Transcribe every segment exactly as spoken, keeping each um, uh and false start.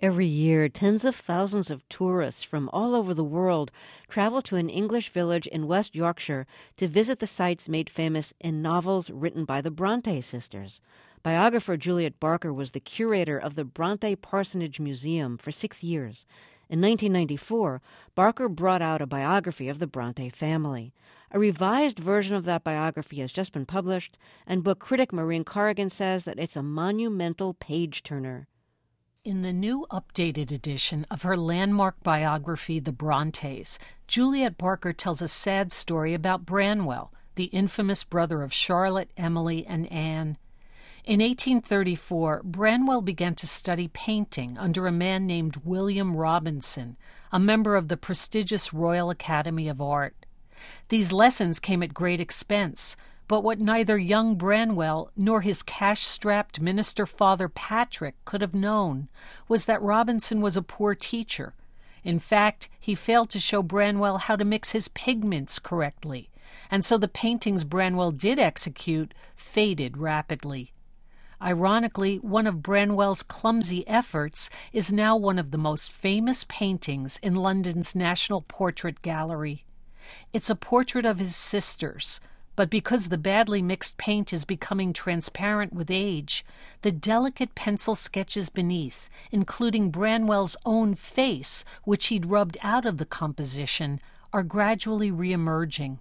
Every year, tens of thousands of tourists from all over the world travel to an English village in West Yorkshire to visit the sites made famous in novels written by the Bronte sisters. Biographer Juliet Barker was the curator of the Bronte Parsonage Museum for six years. In nineteen ninety-four, Barker brought out a biography of the Bronte family. A revised version of that biography has just been published, and book critic Maureen Corrigan says that it's a monumental page-turner. In the new updated edition of her landmark biography, The Brontes, Juliet Barker tells a sad story about Branwell, the infamous brother of Charlotte, Emily, and Anne. In eighteen thirty-four, Branwell began to study painting under a man named William Robinson, a member of the prestigious Royal Academy of Art. These lessons came at great expense, but what neither young Branwell nor his cash-strapped minister father Patrick could have known was that Robinson was a poor teacher. In fact, he failed to show Branwell how to mix his pigments correctly, and so the paintings Branwell did execute faded rapidly. Ironically, one of Branwell's clumsy efforts is now one of the most famous paintings in London's National Portrait Gallery. It's a portrait of his sisters, but because the badly mixed paint is becoming transparent with age, the delicate pencil sketches beneath, including Branwell's own face, which he'd rubbed out of the composition, are gradually re-emerging.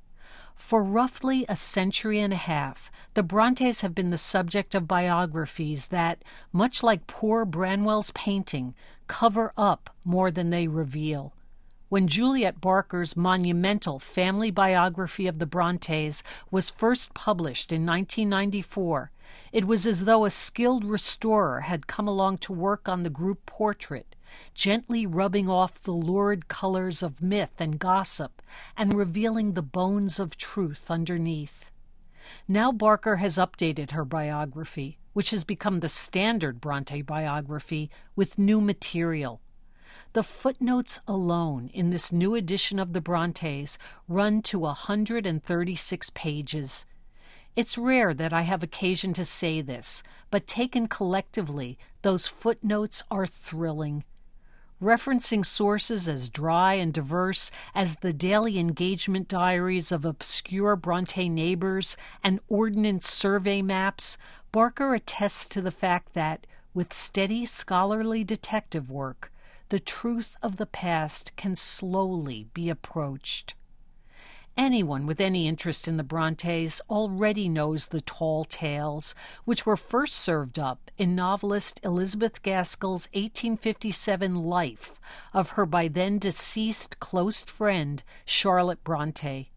For roughly a century and a half, the Brontes have been the subject of biographies that, much like poor Branwell's painting, cover up more than they reveal. When Juliet Barker's monumental family biography of the Brontes was first published in nineteen ninety-four, it was as though a skilled restorer had come along to work on the group portrait, gently rubbing off the lurid colors of myth and gossip and revealing the bones of truth underneath. Now Barker has updated her biography, which has become the standard Bronte biography, with new material. The footnotes alone in this new edition of the Brontes run to one hundred thirty-six pages. It's rare that I have occasion to say this, but taken collectively, those footnotes are thrilling. Referencing sources as dry and diverse as the daily engagement diaries of obscure Bronte neighbors and ordnance survey maps, Barker attests to the fact that, with steady scholarly detective work, the truth of the past can slowly be approached. Anyone with any interest in the Brontes already knows the tall tales, which were first served up in novelist Elizabeth Gaskell's eighteen fifty-seven Life of her by then deceased close friend Charlotte Bronte.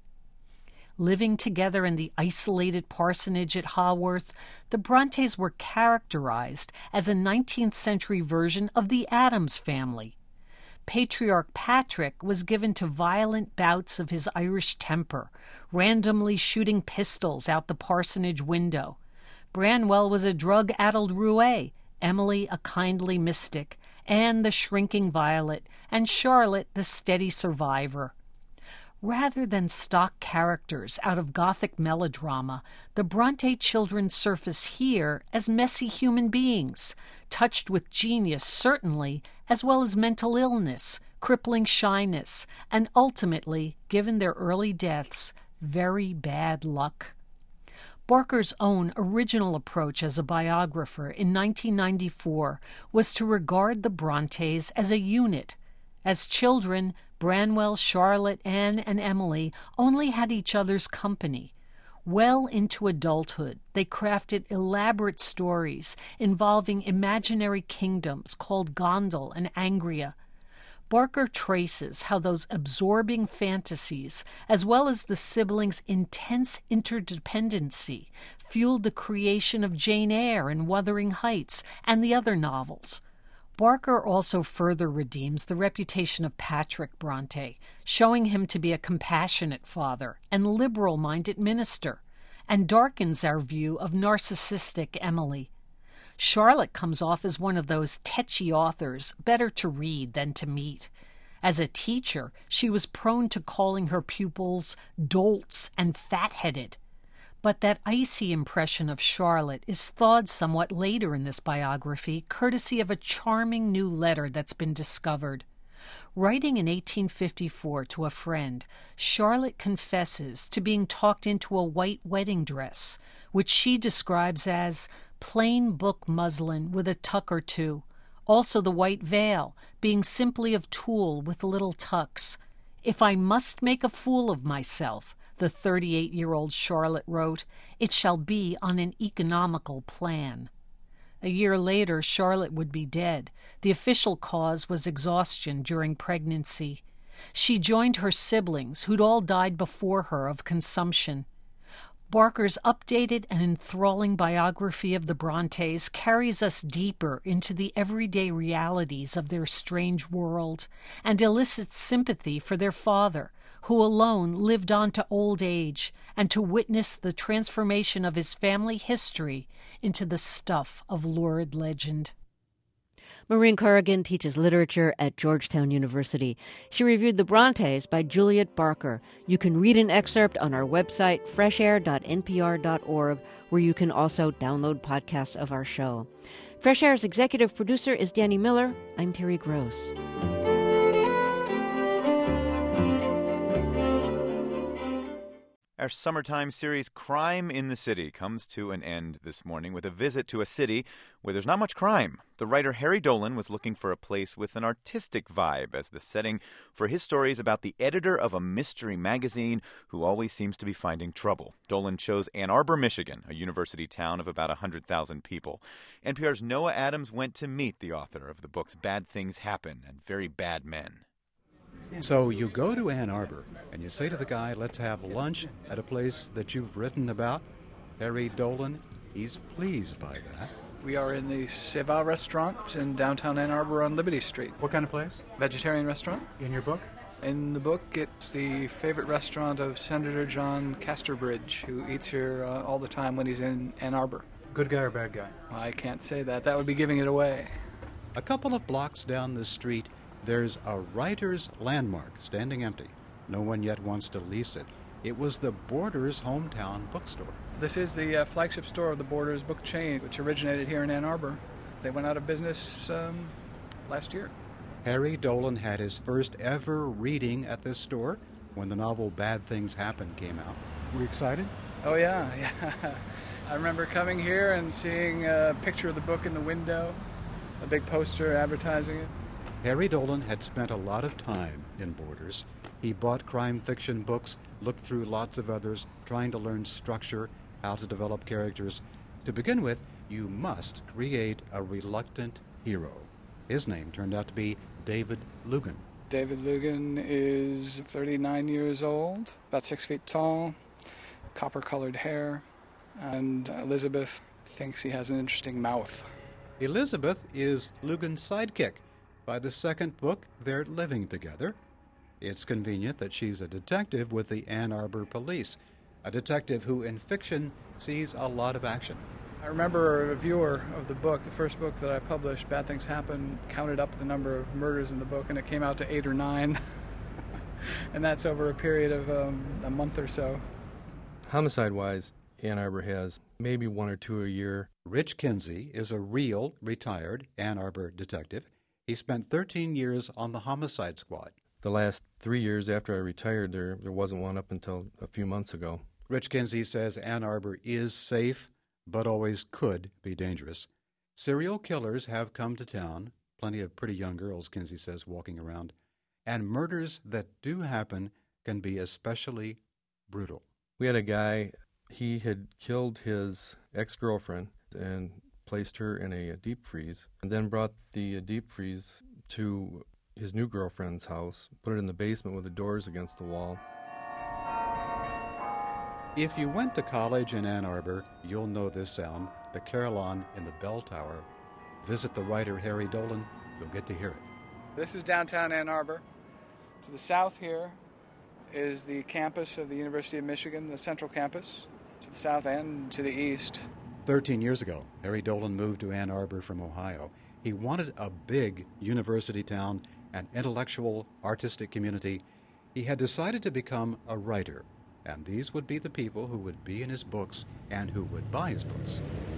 Living together in the isolated parsonage at Haworth, the Brontes were characterized as a nineteenth century version of the Addams family. Patriarch Patrick was given to violent bouts of his Irish temper, randomly shooting pistols out the parsonage window. Branwell was a drug-addled roue, Emily a kindly mystic, Anne the shrinking violet, and Charlotte the steady survivor. Rather than stock characters out of Gothic melodrama, the Bronte children surface here as messy human beings, touched with genius certainly, as well as mental illness, crippling shyness, and ultimately, given their early deaths, very bad luck. Barker's own original approach as a biographer in nineteen ninety-four was to regard the Brontes as a unit. As children, Branwell, Charlotte, Anne, and Emily only had each other's company. Well into adulthood, they crafted elaborate stories involving imaginary kingdoms called Gondal and Angria. Barker traces how those absorbing fantasies, as well as the siblings' intense interdependency, fueled the creation of Jane Eyre and Wuthering Heights and the other novels. Barker also further redeems the reputation of Patrick Bronte, showing him to be a compassionate father and liberal-minded minister, and darkens our view of narcissistic Emily. Charlotte comes off as one of those tetchy authors better to read than to meet. As a teacher, she was prone to calling her pupils dolts and fat-headed. But that icy impression of Charlotte is thawed somewhat later in this biography, courtesy of a charming new letter that's been discovered. Writing in eighteen fifty-four to a friend, Charlotte confesses to being talked into a white wedding dress, which she describes as plain book muslin with a tuck or two, also the white veil being simply of tulle with little tucks. "If I must make a fool of myself," the thirty-eight-year-old Charlotte wrote, "it shall be on an economical plan." A year later, Charlotte would be dead. The official cause was exhaustion during pregnancy. She joined her siblings, who'd all died before her of consumption. Barker's updated and enthralling biography of the Brontes carries us deeper into the everyday realities of their strange world and elicits sympathy for their father, who alone lived on to old age, and to witness the transformation of his family history into the stuff of lurid legend. Maureen Corrigan teaches literature at Georgetown University. She reviewed The Brontes by Juliet Barker. You can read an excerpt on our website, fresh air dot n p r dot org, where you can also download podcasts of our show. Fresh Air's executive producer is Danny Miller. I'm Terry Gross. Our summertime series, Crime in the City, comes to an end this morning with a visit to a city where there's not much crime. The writer Harry Dolan was looking for a place with an artistic vibe as the setting for his stories about the editor of a mystery magazine who always seems to be finding trouble. Dolan chose Ann Arbor, Michigan, a university town of about one hundred thousand people. N P R's Noah Adams went to meet the author of the books Bad Things Happen and Very Bad Men. So you go to Ann Arbor, and you say to the guy, let's have lunch at a place that you've written about. Harry Dolan, he's pleased by that. We are in the Seva restaurant in downtown Ann Arbor on Liberty Street. What kind of place? Vegetarian restaurant. In your book? In the book, it's the favorite restaurant of Senator John Casterbridge, who eats here uh, all the time when he's in Ann Arbor. Good guy or bad guy? I can't say that. That would be giving it away. A couple of blocks down the street, there's a writer's landmark standing empty. No one yet wants to lease it. It was the Borders hometown bookstore. This is the uh, flagship store of the Borders book chain, which originated here in Ann Arbor. They went out of business um, last year. Harry Dolan had his first ever reading at this store when the novel Bad Things Happen came out. Were you excited? Oh, yeah, yeah. I remember coming here and seeing a picture of the book in the window, a big poster advertising it. Harry Dolan had spent a lot of time in Borders. He bought crime fiction books, looked through lots of others, trying to learn structure, how to develop characters. To begin with, you must create a reluctant hero. His name turned out to be David Lugan. David Lugan is thirty-nine years old, about six feet tall, copper-colored hair, and Elizabeth thinks he has an interesting mouth. Elizabeth is Lugan's sidekick. By the second book, they're living together. It's convenient that she's a detective with the Ann Arbor Police, a detective who, in fiction, sees a lot of action. I remember a reviewer of the book, the first book that I published, Bad Things Happen, counted up the number of murders in the book, and it came out to eight or nine. And that's over a period of um, a month or so. Homicide-wise, Ann Arbor has maybe one or two a year. Rich Kinsey is a real, retired Ann Arbor detective. He spent thirteen years on the homicide squad. The last three years after I retired, there there wasn't one up until a few months ago. Rich Kinsey says Ann Arbor is safe, but always could be dangerous. Serial killers have come to town, plenty of pretty young girls, Kinsey says, walking around. And murders that do happen can be especially brutal. We had a guy, he had killed his ex-girlfriend and placed her in a, a deep freeze, and then brought the uh, deep freeze to his new girlfriend's house, put it in the basement with the doors against the wall. If you went to college in Ann Arbor, you'll know this sound, the carillon in the bell tower. Visit the writer Harry Dolan, you'll get to hear it. This is downtown Ann Arbor. To the south here is the campus of the University of Michigan, the central campus. To the south and to the east. Thirteen years ago, Harry Dolan moved to Ann Arbor from Ohio. He wanted a big university town, an intellectual, artistic community. He had decided to become a writer. and these would be the people who would be in his books and who would buy his books.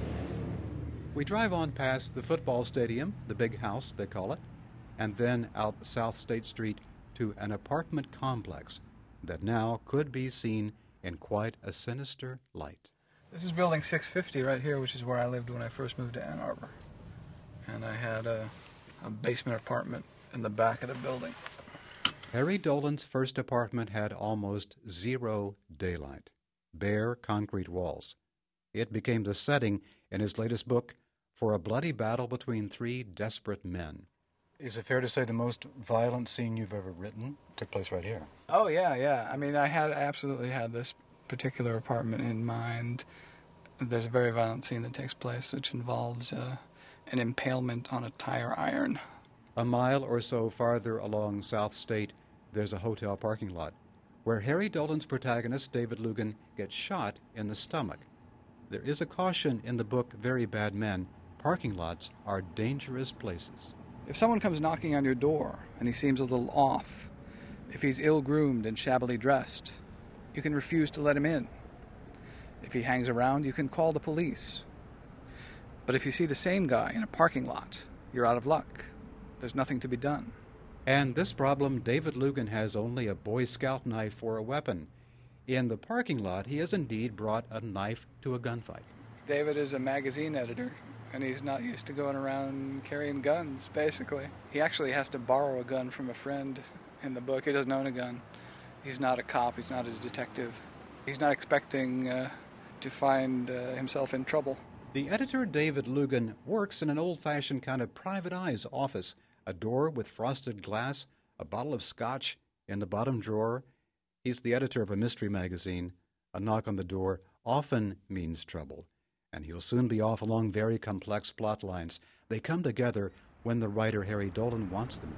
We drive on past the football stadium, the big house, they call it, and then out South State Street to an apartment complex that now could be seen in quite a sinister light. This is building six fifty right here, which is where I lived when I first moved to Ann Arbor. And I had a, a basement apartment in the back of the building. Harry Dolan's first apartment had almost zero daylight, bare concrete walls. It became the setting in his latest book for a bloody battle between three desperate men. Is it fair to say the most violent scene you've ever written took place right here? Oh, yeah, yeah. I mean, I had I absolutely had this particular apartment in mind. There's a very violent scene that takes place, which involves uh, an impalement on a tire iron. A mile or so farther along South State, there's a hotel parking lot where Harry Dolan's protagonist, David Lugan, gets shot in the stomach. There is a caution in the book Very Bad Men. Parking lots are dangerous places. If someone comes knocking on your door and he seems a little off, if he's ill-groomed and shabbily dressed, you can refuse to let him in. If he hangs around, you can call the police. But if you see the same guy in a parking lot, you're out of luck. There's nothing to be done. And this problem, David Lugan has only a Boy Scout knife for a weapon. In the parking lot, he has indeed brought a knife to a gunfight. David is a magazine editor, and he's not used to going around carrying guns, basically. He actually has to borrow a gun from a friend in the book. He doesn't own a gun. He's not a cop. He's not a detective. He's not expecting uh, to find uh, himself in trouble. The editor, David Lugan, works in an old-fashioned kind of private eye's office, a door with frosted glass, a bottle of scotch in the bottom drawer. He's the editor of a mystery magazine. A knock on the door often means trouble, and he'll soon be off along very complex plot lines. They come together when the writer Harry Dolan wants them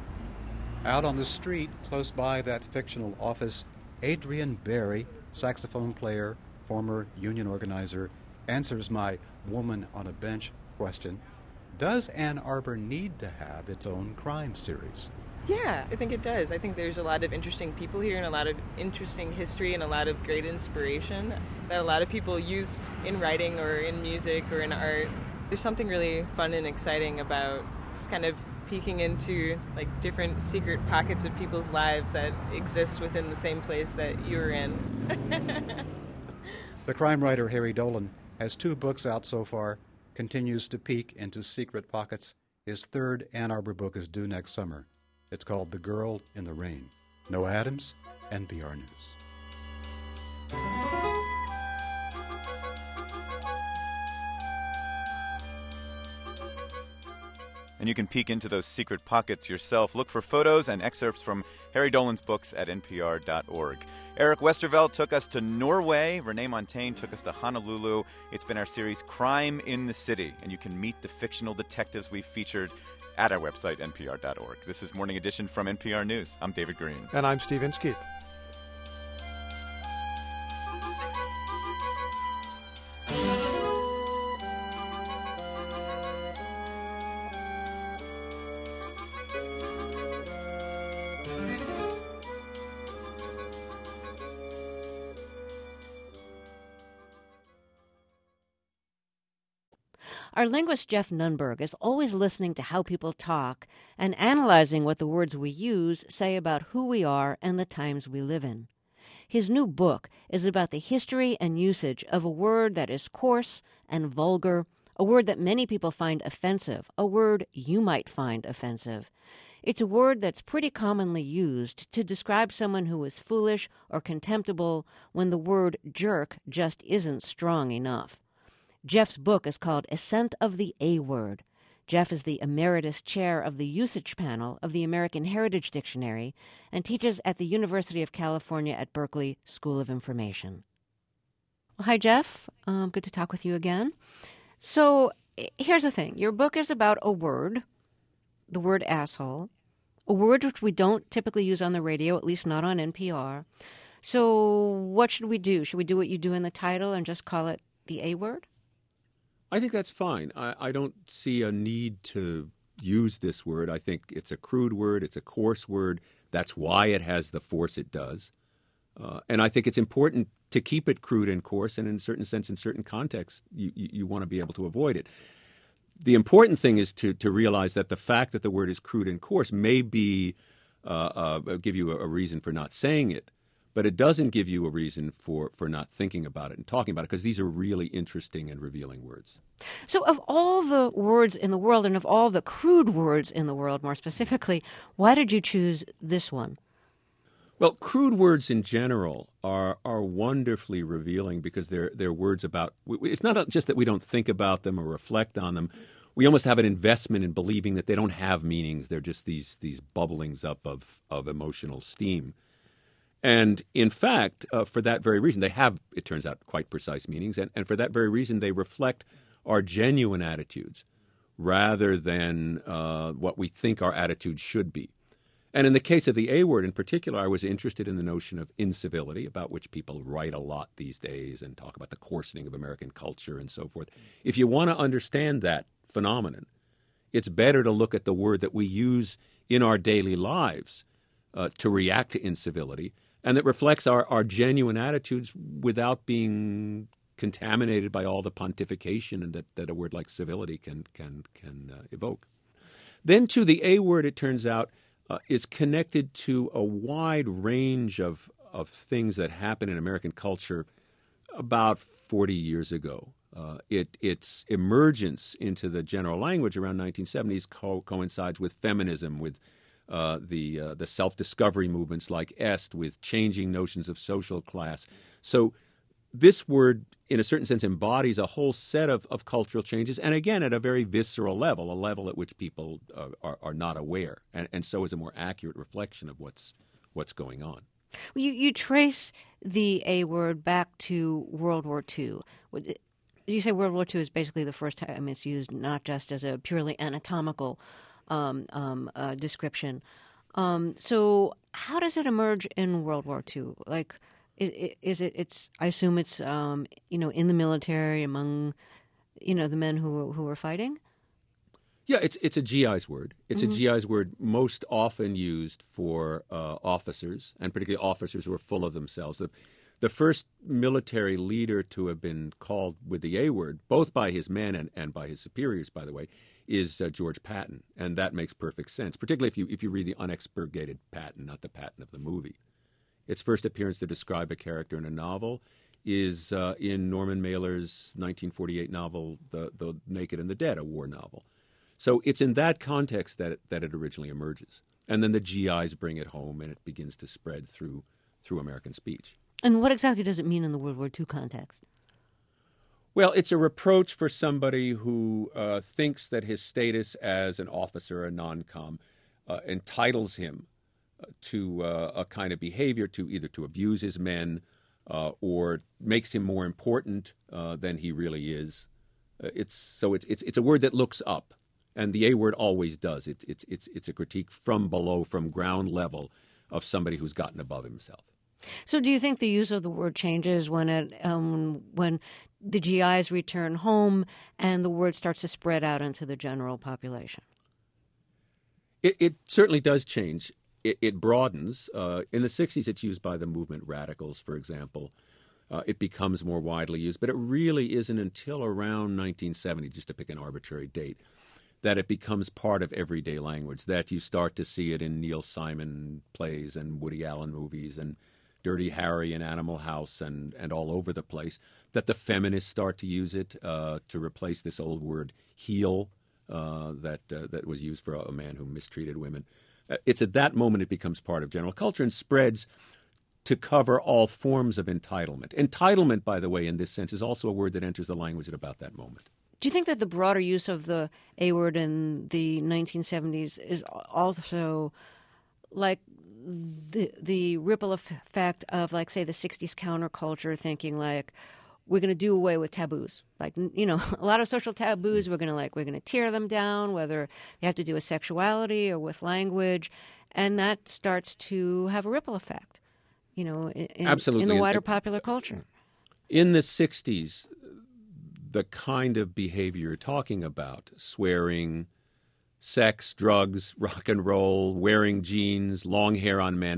to. Out on the street, close by that fictional office, Adrian Barry, saxophone player, former union organizer, answers my woman on a bench question. Does Ann Arbor need to have its own crime series? Yeah, I think it does. I think there's a lot of interesting people here and a lot of interesting history and a lot of great inspiration that a lot of people use in writing or in music or in art. There's something really fun and exciting about just kind of peeking into like different secret pockets of people's lives that exist within the same place that you're in. The crime writer Harry Dolan has two books out so far, continues to peek into secret pockets. His third Ann Arbor book is due next summer. It's called The Girl in the Rain. Noah Adams, N P R News. And you can peek into those secret pockets yourself. Look for photos and excerpts from Harry Dolan's books at N P R dot org. Eric Westerveld took us to Norway. Renee Montagne took us to Honolulu. It's been our series Crime in the City, and you can meet the fictional detectives we've featured at our website, N P R dot org. This is Morning Edition from N P R News. I'm David Green. And I'm Steve Inskeep. Our linguist Jeff Nunberg is always listening to how people talk and analyzing what the words we use say about who we are and the times we live in. His new book is about the history and usage of a word that is coarse and vulgar, a word that many people find offensive, a word you might find offensive. It's a word that's pretty commonly used to describe someone who is foolish or contemptible when the word jerk just isn't strong enough. Jeff's book is called Ascent of the A-Word. Jeff is the emeritus chair of the usage panel of the American Heritage Dictionary and teaches at the University of California at Berkeley School of Information. Well, hi, Jeff. Um, good to talk with you again. So here's the thing. Your book is about a word, the word asshole, a word which we don't typically use on the radio, at least not on N P R. So what should we do? Should we do what you do in the title and just call it the A-word? I think that's fine. I, I don't see a need to use this word. I think it's a crude word. It's a coarse word. That's why it has the force it does. Uh, and I think it's important to keep it crude and coarse, and in a certain sense, in certain contexts, you, you, you want to be able to avoid it. The important thing is to, to realize that the fact that the word is crude and coarse may be uh, uh, give you a, a reason for not saying it, but it doesn't give you a reason for, for not thinking about it and talking about it, because these are really interesting and revealing words. So of all the words in the world, and of all the crude words in the world more specifically, why did you choose this one? Well, crude words in general are are wonderfully revealing because they're they're words about. It's not just that we don't think about them or reflect on them. We almost have an investment in believing that they don't have meanings. They're just these these bubblings up of of emotional steam. And in fact, uh, for that very reason, they have, it turns out, quite precise meanings. And, and for that very reason, they reflect our genuine attitudes rather than uh, what we think our attitudes should be. And in the case of the A word in particular, I was interested in the notion of incivility, about which people write a lot these days and talk about the coarsening of American culture and so forth. If you want to understand that phenomenon, it's better to look at the word that we use in our daily lives uh, to react to incivility, and that reflects our, our genuine attitudes without being contaminated by all the pontification and that, that a word like civility can can can uh, evoke. Then to the A word, it turns out, uh, is connected to a wide range of of things that happen in American culture about forty years ago. Uh, it, its emergence into the general language around nineteen seventies co- coincides with feminism, with uh, the uh, the self-discovery movements like Est, with changing notions of social class. So this word, in a certain sense, embodies a whole set of, of cultural changes, and again, at a very visceral level, a level at which people uh, are, are not aware, and, and so is a more accurate reflection of what's what's going on. You, you trace the A word back to World War Two. You say World War Two is basically the first time it's used, not just as a purely anatomical um, um, uh, description. Um, so how does it emerge in World War Two? Like, is, is it? It's. I assume it's. Um, you know, in the military among, you know, the men who who were fighting. Yeah, it's it's a G I's word. It's Mm-hmm. a G I's word most often used for uh, officers, and particularly officers who are full of themselves. The, the first military leader to have been called with the A word, both by his men and, and by his superiors, by the way, is uh, George Patton, and that makes perfect sense, particularly if you if you read the unexpurgated Patton, not the Patton of the movie. Its first appearance to describe a character in a novel is uh, in Norman Mailer's nineteen forty-eight novel, The, the Naked and the Dead, a war novel. So it's in that context that it, that it originally emerges. And then the G Is bring it home, and it begins to spread through through American speech. And what exactly does it mean in the World War Two context? Well, it's a reproach for somebody who uh, thinks that his status as an officer, a non-com, uh, entitles him uh, to uh, a kind of behavior, to either to abuse his men uh, or makes him more important uh, than he really is. Uh, it's so it's it's it's a word that looks up. And the A word always does. It's it's it's it's a critique from below, from ground level, of somebody who's gotten above himself. So, do you think the use of the word changes when it um, when the G Is return home and the word starts to spread out into the general population? It, it certainly does change. It, it broadens. Uh, in the sixties, it's used by the movement radicals, for example. Uh, it becomes more widely used, but it really isn't until around nineteen seventy, just to pick an arbitrary date, that it becomes part of everyday language, that you start to see it in Neil Simon plays and Woody Allen movies and Dirty Harry and Animal House and, and all over the place, that the feminists start to use it uh, to replace this old word heel uh, that uh, that was used for a man who mistreated women. Uh, it's at that moment it becomes part of general culture and spreads to cover all forms of entitlement. Entitlement, by the way, in this sense, is also a word that enters the language at about that moment. Do you think that the broader use of the A word in the nineteen seventies is also like the the ripple effect of, like, say, the sixties counterculture thinking, like, we're going to do away with taboos? Like, you know, a lot of social taboos, we're going to like we're going to tear them down, whether they have to do with sexuality or with language, and that starts to have a ripple effect, you know, in, Absolutely. in the wider And, popular culture. In the sixties, the kind of behavior you're talking about, swearing, sex, drugs, rock and roll, wearing jeans, long hair on men,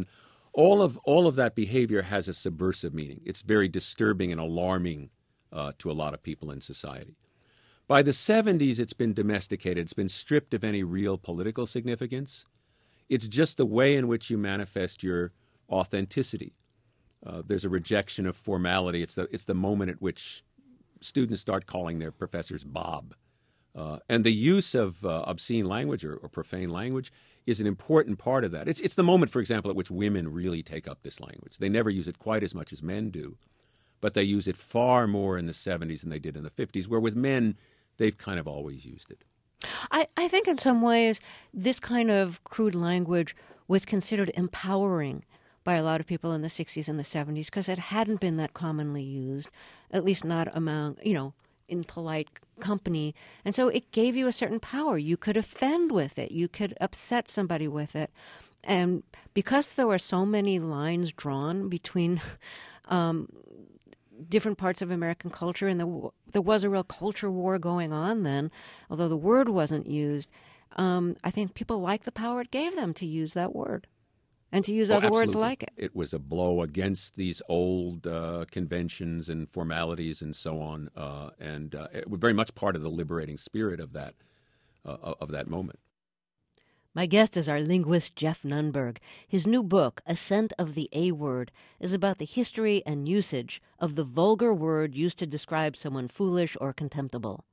all of all of that behavior has a subversive meaning. It's very disturbing and alarming uh, to a lot of people in society. By the seventies, it's been domesticated. It's been stripped of any real political significance. It's just the way in which you manifest your authenticity. Uh, there's a rejection of formality. It's the it's the moment at which students start calling their professors Bob. Uh, and the use of uh, obscene language or, or profane language is an important part of that. It's it's the moment, for example, at which women really take up this language. They never use it quite as much as men do, but they use it far more in the seventies than they did in the fifties, where with men, they've kind of always used it. I, I think in some ways this kind of crude language was considered empowering by a lot of people in the sixties and the seventies because it hadn't been that commonly used, at least not among, you know, in polite company. And so it gave you a certain power. You could offend with it. You could upset somebody with it. And because there were so many lines drawn between um, different parts of American culture, and the, there was a real culture war going on then, although the word wasn't used, um, I think people liked the power it gave them to use that word and to use Oh, other words absolutely. like it. It was a blow against these old uh, conventions and formalities and so on, uh, and uh, it was very much part of the liberating spirit of that uh, of that moment. My guest is our linguist, Jeff Nunberg. His new book, Ascent of the A-Word, is about the history and usage of the vulgar word used to describe someone foolish or contemptible.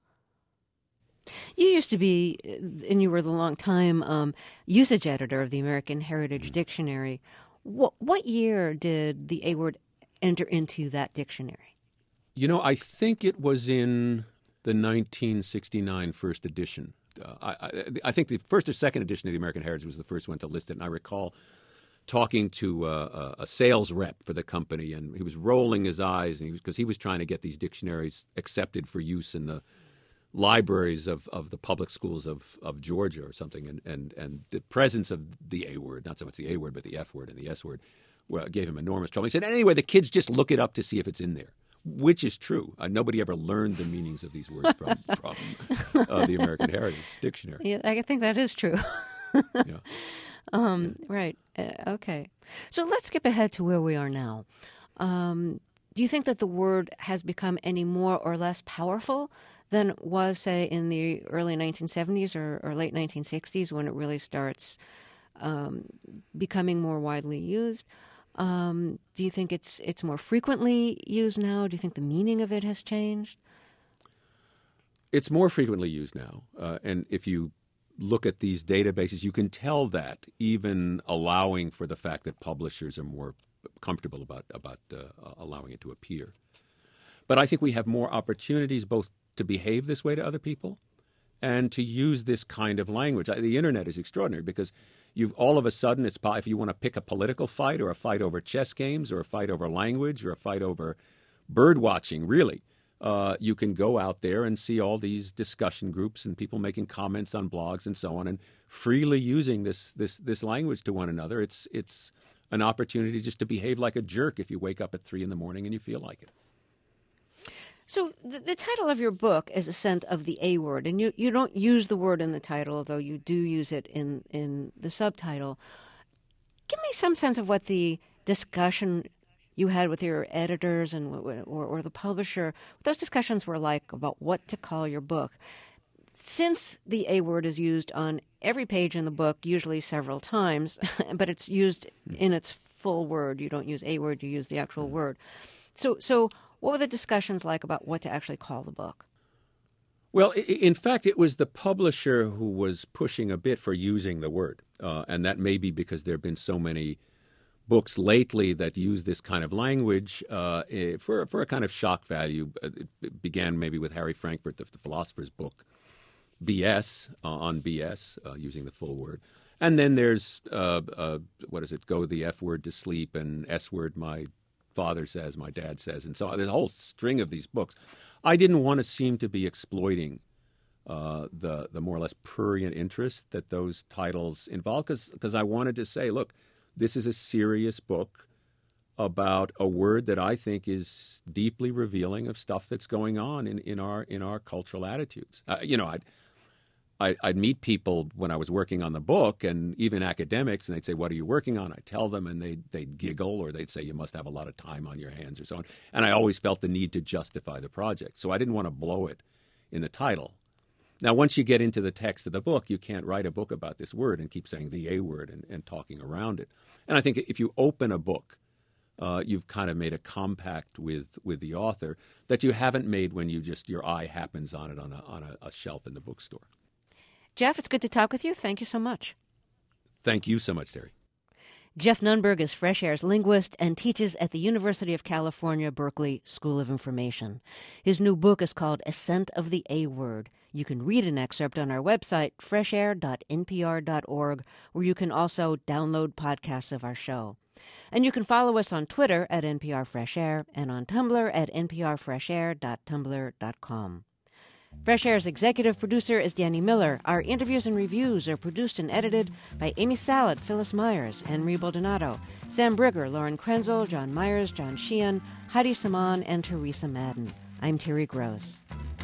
You used to be, and you were the long-time um, usage editor of the American Heritage Dictionary. What, what year did the A-word enter into that dictionary? You know, I think it was in the nineteen sixty-nine first edition. Uh, I, I, I think the first or second edition of the American Heritage was the first one to list it, and I recall talking to uh, a sales rep for the company, and he was rolling his eyes and he was, because he was trying to get these dictionaries accepted for use in the libraries of, of the public schools of, of Georgia or something, and, and, and the presence of the A word, not so much the A word, but the F word and the S word, well, gave him enormous trouble. He said, anyway, the kids just look it up to see if it's in there, which is true. Uh, nobody ever learned the meanings of these words from, from uh, the American Heritage Dictionary. Yeah, I think that is true. yeah. Um, yeah. Right. Uh, okay. So let's skip ahead to where we are now. Um, do you think that the word has become any more or less powerful than was, say, in the early nineteen seventies or, or late nineteen sixties when it really starts um, becoming more widely used? Um, do you think it's it's more frequently used now? Do you think the meaning of it has changed? It's more frequently used now. Uh, and if you look at these databases, you can tell that, even allowing for the fact that publishers are more comfortable about, about uh, allowing it to appear. But I think we have more opportunities both to behave this way to other people and to use this kind of language. The internet is extraordinary because you all of a sudden, it's if you want to pick a political fight or a fight over chess games or a fight over language or a fight over bird watching, really, uh, you can go out there and see all these discussion groups and people making comments on blogs and so on and freely using this this this language to one another. It's it's an opportunity just to behave like a jerk if you wake up at three in the morning and you feel like it. So the, the title of your book is Ascent of the A-Word, and you, you don't use the word in the title, although you do use it in, in the subtitle. Give me some sense of what the discussion you had with your editors and or, or the publisher, what those discussions were like about what to call your book. Since the A-word is used on every page in the book, usually several times, but it's used in its full word. You don't use A-word, you use the actual word. So so... What were the discussions like about what to actually call the book? Well, in fact, it was the publisher who was pushing a bit for using the word. Uh, and that may be because there have been so many books lately that use this kind of language uh, for, for a kind of shock value. It began maybe with Harry Frankfurt, the, the philosopher's book, B S, uh, on B S, uh, using the full word. And then there's, uh, uh, what is it, Go the F word to sleep and S word, my father says, my dad says, and so on. There's a whole string of these books. I didn't want to seem to be exploiting uh, the the more or less prurient interest that those titles involve, because I wanted to say, look, this is a serious book about a word that I think is deeply revealing of stuff that's going on in, in our in our cultural attitudes. Uh, you know, I I, I'd meet people when I was working on the book, and even academics, and they'd say, "What are you working on?" I'd tell them, and they'd, they'd giggle, or they'd say, "You must have a lot of time on your hands," or so on. And I always felt the need to justify the project. So I didn't want to blow it in the title. Now, once you get into the text of the book, you can't write a book about this word and keep saying the A word and, and talking around it. And I think if you open a book, uh, you've kind of made a compact with, with the author that you haven't made when you just your eye happens on it on a, on a, a shelf in the bookstore. Jeff, it's good to talk with you. Thank you so much. Thank you so much, Terry. Jeff Nunberg is Fresh Air's linguist and teaches at the University of California, Berkeley School of Information. His new book is called Ascent of the A Word. You can read an excerpt on our website, fresh air dot n p r dot org, where you can also download podcasts of our show. And you can follow us on Twitter at N P R Fresh Air and on Tumblr at n p r fresh air dot tumblr dot com. Fresh Air's executive producer is Danny Miller. Our interviews and reviews are produced and edited by Amy Salad, Phyllis Myers, and Marie Baldonado, Sam Brigger, Lauren Krenzel, John Myers, John Sheehan, Heidi Saman, and Teresa Madden. I'm Terry Gross.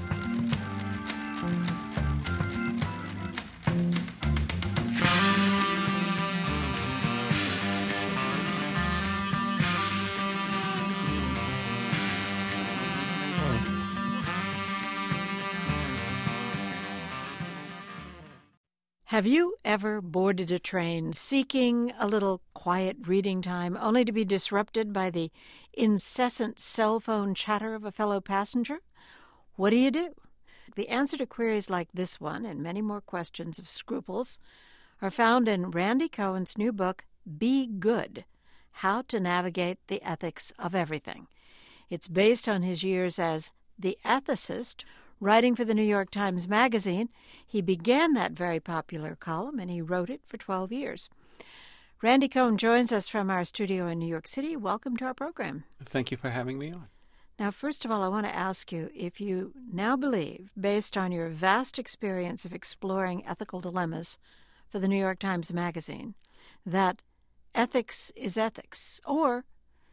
Have you ever boarded a train seeking a little quiet reading time only to be disrupted by the incessant cell phone chatter of a fellow passenger? What do you do? The answer to queries like this one and many more questions of scruples are found in Randy Cohen's new book, Be Good: How to Navigate the Ethics of Everything. It's based on his years as the ethicist. Writing for the New York Times Magazine, he began that very popular column, and he wrote it for twelve years. Randy Cohen joins us from our studio in New York City. Welcome to our program. Thank you for having me on. Now, first of all, I want to ask you if you now believe, based on your vast experience of exploring ethical dilemmas for the New York Times Magazine, that ethics is ethics, or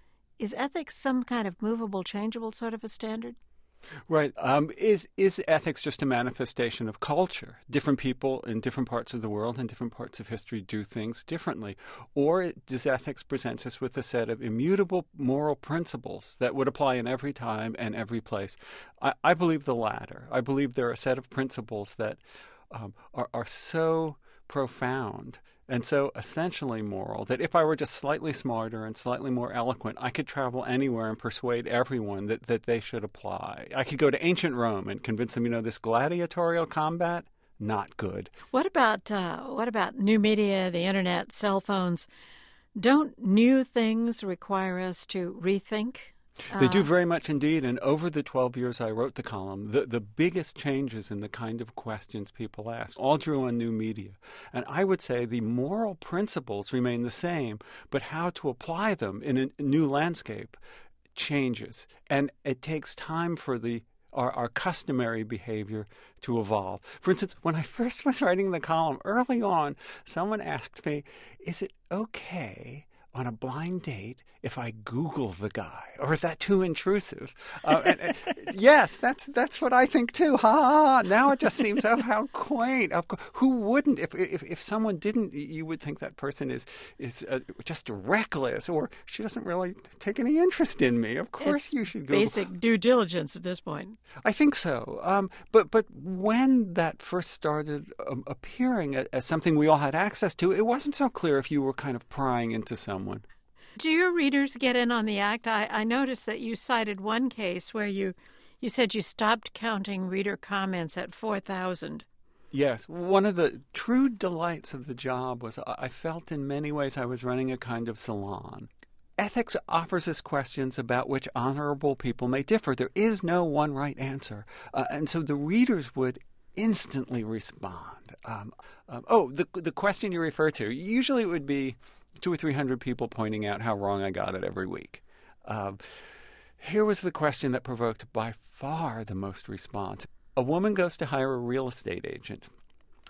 is ethics some kind of movable, changeable sort of a standard? Right. Um, is is ethics just a manifestation of culture? Different people in different parts of the world and different parts of history do things differently. Or does ethics present us with a set of immutable moral principles that would apply in every time and every place? I, I believe the latter. I believe there are a set of principles that um, are, are so profound and so essentially moral that if I were just slightly smarter and slightly more eloquent, I could travel anywhere and persuade everyone that, that they should apply. I could go to ancient Rome and convince them, you know, this gladiatorial combat, not good. What about uh, what about new media, the internet, cell phones? Don't new things require us to rethink? They do very much indeed, and over the twelve years I wrote the column, the, the biggest changes in the kind of questions people ask all drew on new media. And I would say the moral principles remain the same, but how to apply them in a new landscape changes. And it takes time for the Our, our customary behavior to evolve. For instance, when I first was writing the column, early on, someone asked me, is it okay on a blind date if I Google the guy, or is that too intrusive? Uh, and, and, yes, that's that's what I think too. Ha ha! Now it just seems oh how quaint. Of course, who wouldn't? If if if someone didn't, you would think that person is is uh, just reckless, or she doesn't really take any interest in me. Of course, it's you should Google. Basic due diligence at this point. I think so. Um, but but when that first started um, appearing as, as something we all had access to, it wasn't so clear if you were kind of prying into someone. Do your readers get in on the act? I, I noticed that you cited one case where you, you said you stopped counting reader comments at four thousand. Yes. One of the true delights of the job was I felt in many ways I was running a kind of salon. Ethics offers us questions about which honorable people may differ. There is no one right answer. Uh, and so the readers would instantly respond. Um, um, oh, the the question you refer to, usually it would be two or three hundred people pointing out how wrong I got it every week. Um, here was the question that provoked by far the most response. A woman goes to hire a real estate agent,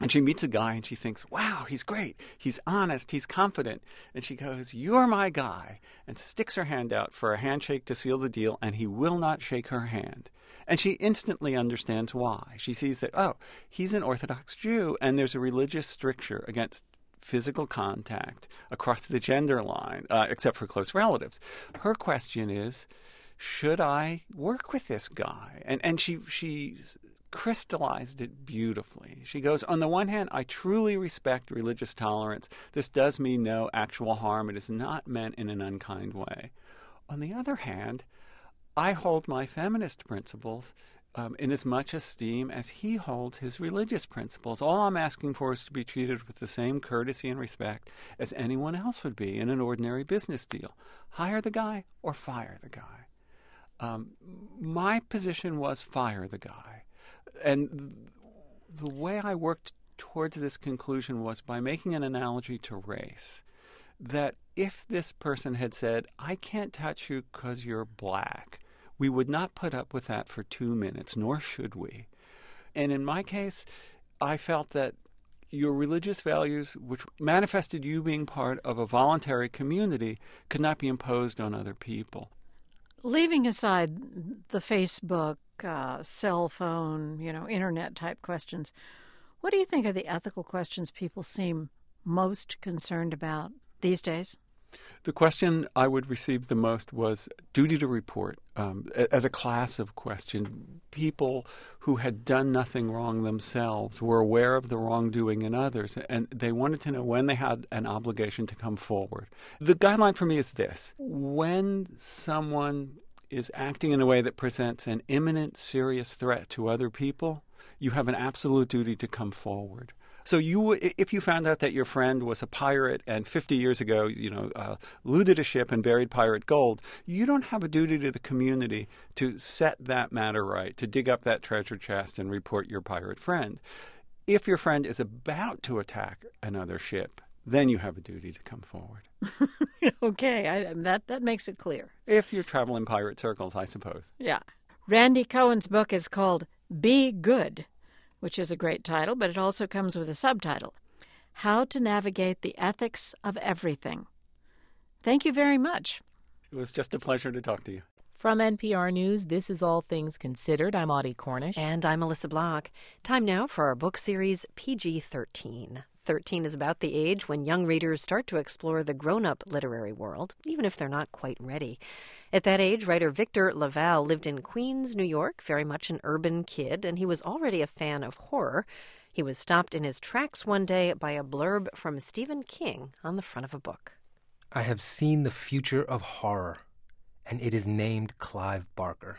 And she meets a guy and she thinks, wow, he's great. He's honest. He's confident. And she goes, you're my guy, and sticks her hand out for a handshake to seal the deal, and he will not shake her hand. And she instantly understands why. She sees that, oh, he's an Orthodox Jew, and there's a religious stricture against physical contact across the gender line, uh, except for close relatives. Her question is, should I work with this guy? And and she she's crystallized it beautifully. She goes, on the one hand, I truly respect religious tolerance. This does me no actual harm. It is not meant in an unkind way. On the other hand, I hold my feminist principles um, in as much esteem as he holds his religious principles. All I'm asking for is to be treated with the same courtesy and respect as anyone else would be in an ordinary business deal. Hire the guy or fire the guy. Um, my position was fire the guy. And the way I worked towards this conclusion was by making an analogy to race. That if this person had said, I can't touch you because you're black, we would not put up with that for two minutes, nor should we. And in my case, I felt that your religious values, which manifested you being part of a voluntary community, could not be imposed on other people. Leaving aside the Facebook, uh, cell phone, you know, internet-type questions, what do you think are the ethical questions people seem most concerned about these days? The question I would receive the most was duty to report. Um, as a class of question, people who had done nothing wrong themselves were aware of the wrongdoing in others, and they wanted to know when they had an obligation to come forward. The guideline for me is this. When someone is acting in a way that presents an imminent, serious threat to other people, you have an absolute duty to come forward. So you, if you found out that your friend was a pirate and fifty years ago, you know, uh, looted a ship and buried pirate gold, you don't have a duty to the community to set that matter right, to dig up that treasure chest and report your pirate friend. If your friend is about to attack another ship, then you have a duty to come forward. Okay, I, that that makes it clear. If you travel in pirate circles, I suppose. Yeah. Randy Cohen's book is called Be Good, which is a great title, but it also comes with a subtitle, How to Navigate the Ethics of Everything. Thank you very much. It was just a pleasure to talk to you. From N P R News, this is All Things Considered. I'm Audie Cornish. And I'm Melissa Block. Time now for our book series, P G thirteen. thirteen is about the age when young readers start to explore the grown-up literary world, even if they're not quite ready. At that age, writer Victor LaValle lived in Queens, New York, very much an urban kid, and he was already a fan of horror. He was stopped in his tracks one day by a blurb from Stephen King on the front of a book. I have seen the future of horror, and it is named Clive Barker.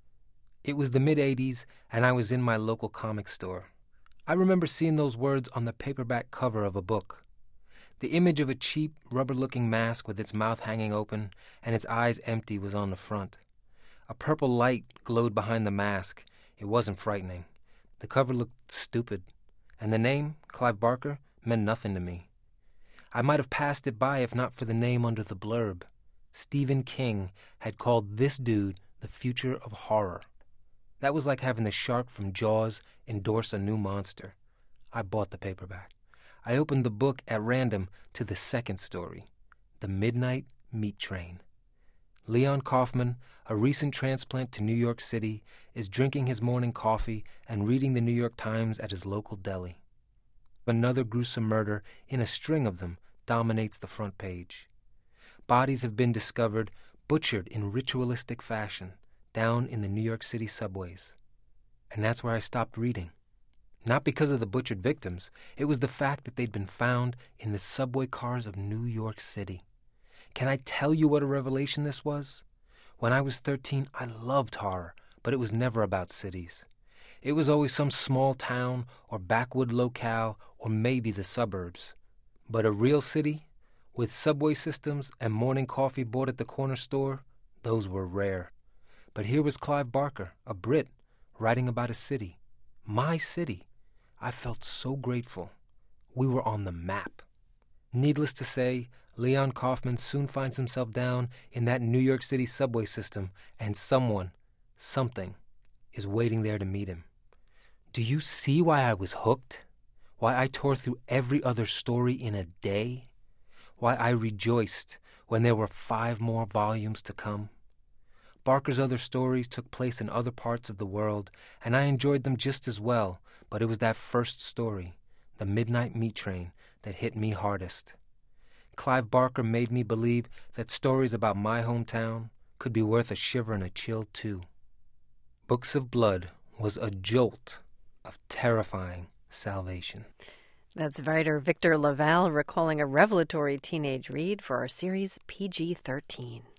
It was the mid-eighties, and I was in my local comic store. I remember seeing those words on the paperback cover of a book. The image of a cheap, rubber-looking mask with its mouth hanging open and its eyes empty was on the front. A purple light glowed behind the mask. It wasn't frightening. The cover looked stupid, and the name, Clive Barker, meant nothing to me. I might have passed it by if not for the name under the blurb. Stephen King had called this dude the future of horror. That was like having the shark from Jaws endorse a new monster. I bought the paperback. I opened the book at random to the second story, The Midnight Meat Train. Leon Kaufman, a recent transplant to New York City, is drinking his morning coffee and reading the New York Times at his local deli. Another gruesome murder, in a string of them, dominates the front page. Bodies have been discovered, butchered in ritualistic fashion, down in the New York City subways. And that's where I stopped reading. Not because of the butchered victims. It was the fact that they'd been found in the subway cars of New York City. Can I tell you what a revelation this was? When I was thirteen, I loved horror, but it was never about cities. It was always some small town or backwood locale or maybe the suburbs. But a real city, with subway systems and morning coffee bought at the corner store, those were rare. But here was Clive Barker, a Brit, writing about a city. My city. I felt so grateful. We were on the map. Needless to say, Leon Kaufman soon finds himself down in that New York City subway system, and someone, something, is waiting there to meet him. Do you see why I was hooked? Why I tore through every other story in a day? Why I rejoiced when there were five more volumes to come? Barker's other stories took place in other parts of the world, and I enjoyed them just as well, but it was that first story, The Midnight Meat Train, that hit me hardest. Clive Barker made me believe that stories about my hometown could be worth a shiver and a chill, too. Books of Blood was a jolt of terrifying salvation. That's writer Victor LaValle recalling a revelatory teenage read for our series P G thirteen.